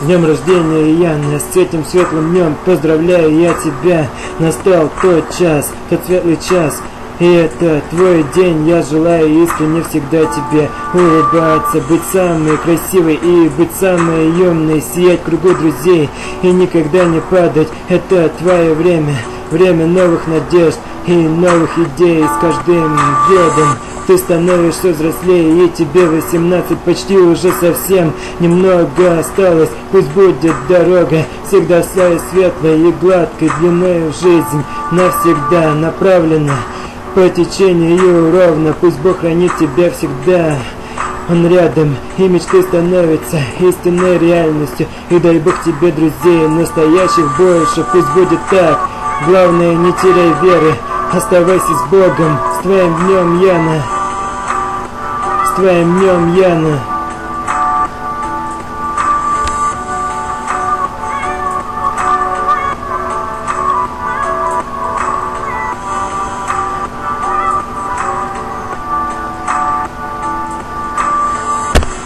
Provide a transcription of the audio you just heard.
днем рождения, Яна, с этим светлым днем поздравляю я тебя. Настал тот час, тот светлый час, и это твой день. Я желаю искренне всегда тебе улыбаться, быть самой красивой и быть самой умной, сиять в кругу друзей и никогда не падать. Это твое время, время новых надежд и новых идей. С каждым годом ты становишься взрослее, и тебе 18 почти уже совсем. Немного осталось, пусть будет дорога всегда светлой и гладкой, длиною в жизнь навсегда направлена по течению ровно. Пусть Бог хранит тебя всегда, Он рядом, и мечты становятся истинной реальностью. И дай Бог тебе друзей настоящих больше, пусть будет так. Главное, не теряй веры, оставайся с Богом. С твоим днем, Яна, с твоим днем, Яна.